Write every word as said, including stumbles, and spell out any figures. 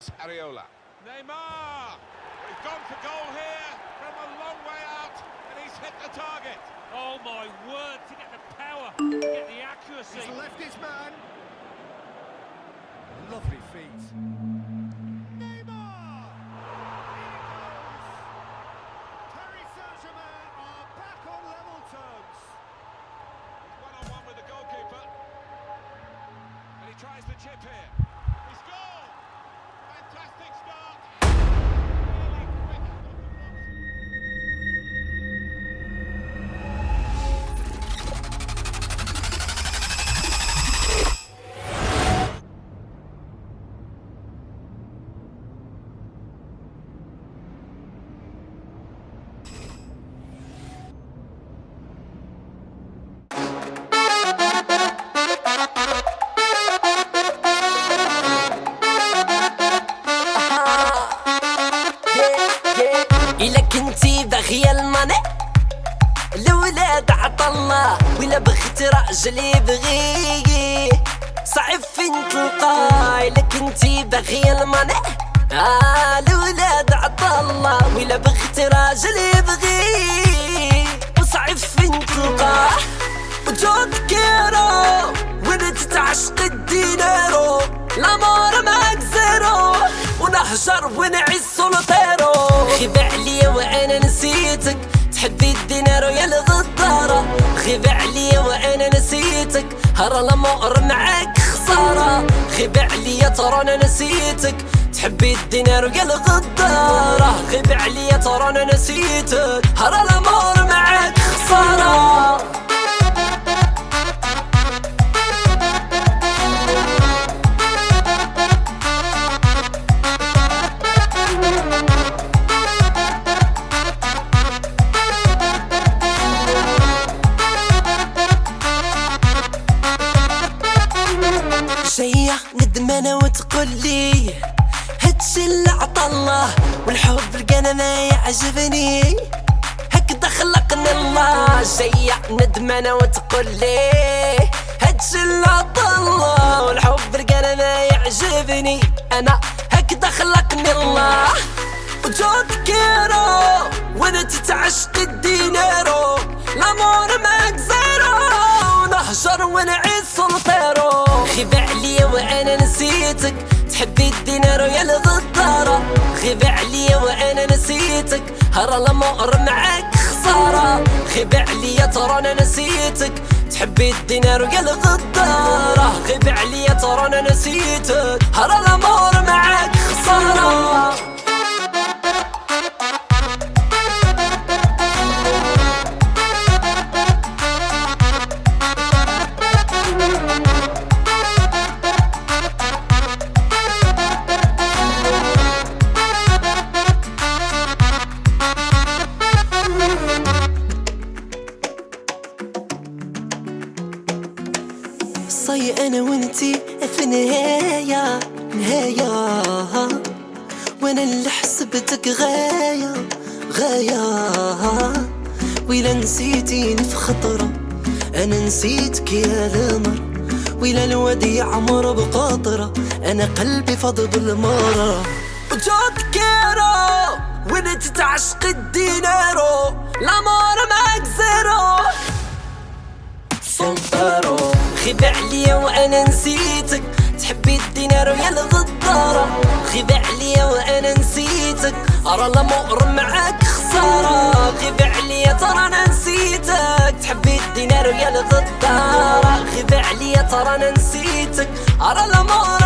Areola. Neymar! He's gone for goal here from a long way out, and he's hit the target. Oh my word, to get the power, to get the accuracy. He's left his man. Lovely feet. Neymar! In it goes. Paris Saint-Germain are back on level terms. He's one-on-one with the goalkeeper. And he tries the chip here. He's goal! Fantastic start. Really quick on the foot. إلا كنتي باغية الماني الولاد عطالله، وإلا بغيت راجل يبغي صعب فين تلقاه. إلا كنتي باغية الماني آه الولاد عطالله، وإلا بغيت راجل يبغي وصعب فين تلقاه. وجود كيرو وانت تعشق الدينارو، الامور معاك زيرو ونهجر ونعيش سولوطيرو. غيب عليا وانا نسيتك، تحبي الدينارو يا الغدارة. غيب عليا وانا نسيتك، هرا الامور معاك خسارة. غيب عليا ترى انا نسيتك، تحبي الدينارو يا الغدارة. غيب عليا ترى انا نسيتك، هرا الامور معاك خسارة. جاية ندمانة وتقولي هادشي اللي عطالله، والحب لقانا ما يعجبني هكذا خلقني الله. جاية ندمانة وتقولي هادشي اللي عطالله، والحب لقانا ما يعجبني انا هكذا خلقني الله. وجود كيرو وانا تتعشق الدينارو، الامور معاك زيرو ونهجر ونعيش سولوطيرو. غيب عليا وانا نسيتك، تحبي الدينارو يا الغدارة. غيب عليا وانا نسيتك، هرا الامور معاك خسارة. غيب عليا ترى انا نسيتك، تحبي الدينارو يا الغدارة. غيب عليا ترى انا نسيتك، هرا الامور معاك خسارة. صاي انا وانتي في نهاية نهاية، وانا اللي حسبتك غاية غاية. ويلا نسيتيني في خطرة، انا نسيتك يا القمر. ويلا الوادي عمر بقاطرة، انا قلبي فاض بالمرة. وجود كيرو وانت تعشق الدينارو، الامور معاك زيرو سولوطيرو. غيب عليا وانا نسيتك، تحبي الدينارو يا الغدارة. غيب عليا وانا نسيتك، ارى الامور معاك خسارة. غيب عليا ترى انا نسيتك، تحبي الدينارو يا الغدارة. غيب عليا ترى انا نسيتك، ارى الامور